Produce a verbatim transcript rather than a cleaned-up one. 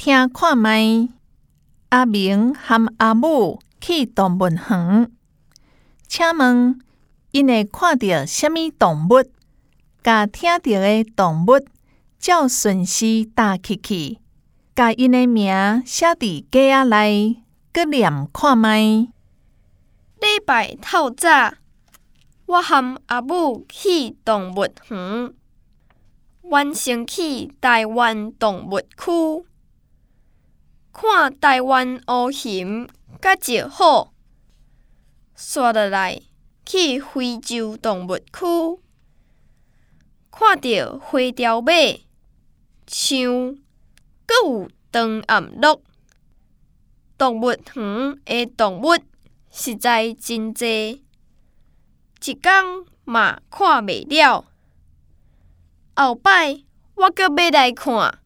听看卖。阿明和阿母去动物园，请问因会看到什么动物？甲听到的动物照顺序打起去，甲因的名写伫架仔内，佮念看卖。 礼拜透早，我和阿母去动物园，完成去台湾动物区，看台湾乌熊甲石虎，刷落来去非洲动物区，看到花条马、象，佮有长颔鹿。动物园的动物实在真济，一天嘛看袂了。后摆我阁要来看。